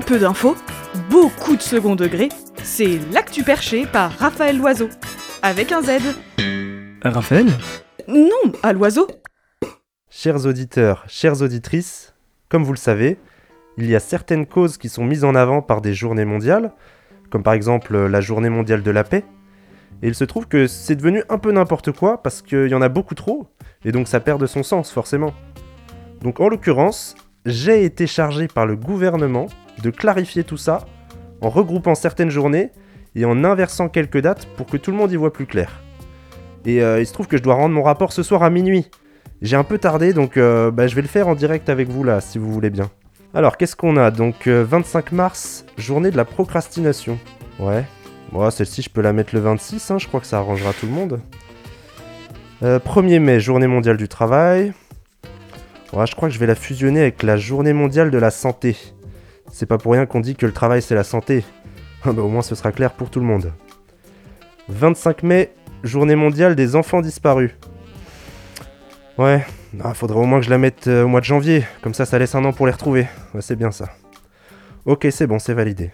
Très peu d'infos, beaucoup de second degré, c'est L'Actu Perché par Raphaël Loiseau. Avec un Z. Raphaël ? Non, à l'oiseau. Chers auditeurs, chères auditrices, comme vous le savez, il y a certaines causes qui sont mises en avant par des journées mondiales, comme par exemple la journée mondiale de la paix, et il se trouve que c'est devenu un peu n'importe quoi parce qu'il y en a beaucoup trop, et donc ça perd de son sens forcément. Donc en l'occurrence, j'ai été chargé par le gouvernement de clarifier tout ça, en regroupant certaines journées et en inversant quelques dates pour que tout le monde y voit plus clair. Et il se trouve que je dois rendre mon rapport ce soir à minuit. J'ai un peu tardé, donc je vais le faire en direct avec vous là, si vous voulez bien. Alors, qu'est-ce qu'on a ? Donc, 25 mars, journée de la procrastination. Ouais, bon, celle-ci, je peux la mettre le 26, hein, je crois que ça arrangera tout le monde. 1er mai, journée mondiale du travail. Ouais, je crois que je vais la fusionner avec la journée mondiale de la santé. C'est pas pour rien qu'on dit que le travail, c'est la santé. Au moins, ce sera clair pour tout le monde. 25 mai, journée mondiale des enfants disparus. Ouais, faudrait au moins que je la mette au mois de janvier, comme ça laisse un an pour les retrouver. Ouais, c'est bien ça. Ok, c'est bon, c'est validé.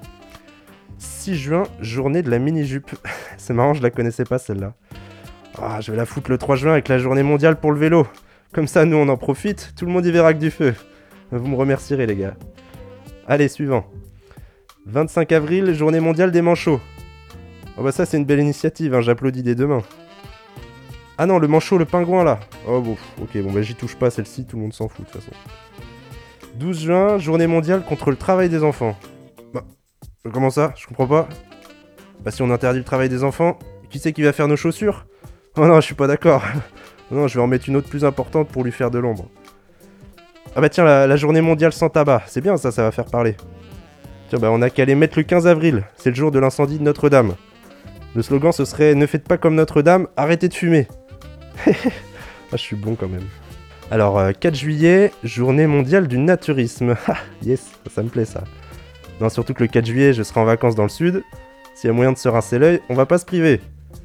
6 juin, journée de la mini-jupe. C'est marrant, je la connaissais pas celle-là. Je vais la foutre le 3 juin avec la journée mondiale pour le vélo. Comme ça, nous on en profite, tout le monde y verra que du feu. Vous me remercierez les gars. Allez, suivant. 25 avril, journée mondiale des manchots. Ça c'est une belle initiative, hein, j'applaudis des deux mains. Ah non, le manchot, le pingouin là. Oh bon, ok, j'y touche pas, celle-ci, tout le monde s'en fout de toute façon. 12 juin, journée mondiale contre le travail des enfants. Comment ça ? Je comprends pas. Si on interdit le travail des enfants, qui c'est qui va faire nos chaussures ? Oh non, je suis pas d'accord. Non, je vais en mettre une autre plus importante pour lui faire de l'ombre. Tiens, la journée mondiale sans tabac, c'est bien ça va faire parler. Tiens, on a qu'à les mettre le 15 avril, c'est le jour de l'incendie de Notre-Dame. Le slogan ce serait « Ne faites pas comme Notre-Dame, arrêtez de fumer ». Je suis bon quand même. Alors, 4 juillet, journée mondiale du naturisme. Yes, ça me plaît ça. Non, surtout que le 4 juillet, je serai en vacances dans le sud. S'il y a moyen de se rincer l'œil, on va pas se priver.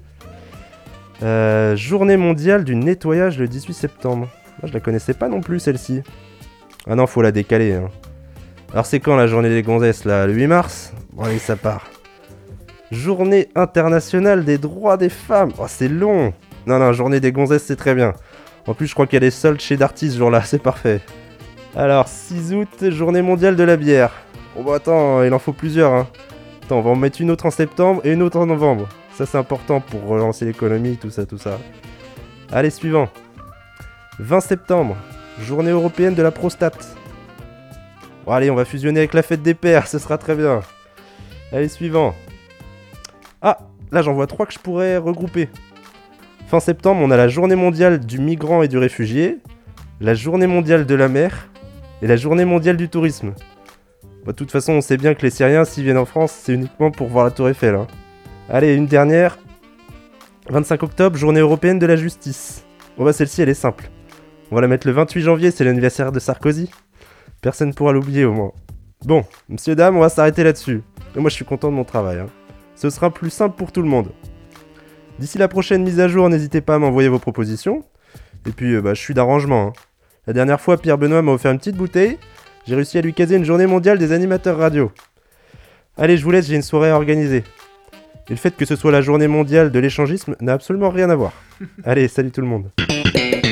Journée mondiale du nettoyage le 18 septembre. Je la connaissais pas non plus celle-ci. Ah non, faut la décaler. Hein. Alors c'est quand la journée des gonzesses là ? Le 8 mars ? Bon allez, ça part. Journée internationale des droits des femmes. C'est long. Non, journée des gonzesses, c'est très bien. En plus, je crois qu'il y a des soldes chez Darty ce jour-là, c'est parfait. Alors, 6 août, journée mondiale de la bière. Attends, il en faut plusieurs, hein. Attends, on va en mettre une autre en septembre et une autre en novembre. Ça, c'est important pour relancer l'économie, tout ça. Allez, suivant. 20 septembre, journée européenne de la prostate. Allez, on va fusionner avec la fête des pères, ce sera très bien. Allez, suivant. Là, j'en vois 3 que je pourrais regrouper. Fin septembre, on a la journée mondiale du migrant et du réfugié, la journée mondiale de la mer et la journée mondiale du tourisme. De toute façon, on sait bien que les Syriens, s'ils viennent en France, c'est uniquement pour voir la Tour Eiffel. Hein. Allez, une dernière. 25 octobre, journée européenne de la justice. Celle-ci, elle est simple. On va la mettre le 28 janvier, c'est l'anniversaire de Sarkozy. Personne ne pourra l'oublier au moins. Bon, messieurs, dames, on va s'arrêter là-dessus. Et moi, je suis content de mon travail. Hein. Ce sera plus simple pour tout le monde. D'ici la prochaine mise à jour, n'hésitez pas à m'envoyer vos propositions. Et puis, je suis d'arrangement. Hein. La dernière fois, Pierre Benoît m'a offert une petite bouteille. J'ai réussi à lui caser une journée mondiale des animateurs radio. Allez, je vous laisse, j'ai une soirée à organiser. Et le fait que ce soit la journée mondiale de l'échangisme n'a absolument rien à voir. Allez, salut tout le monde.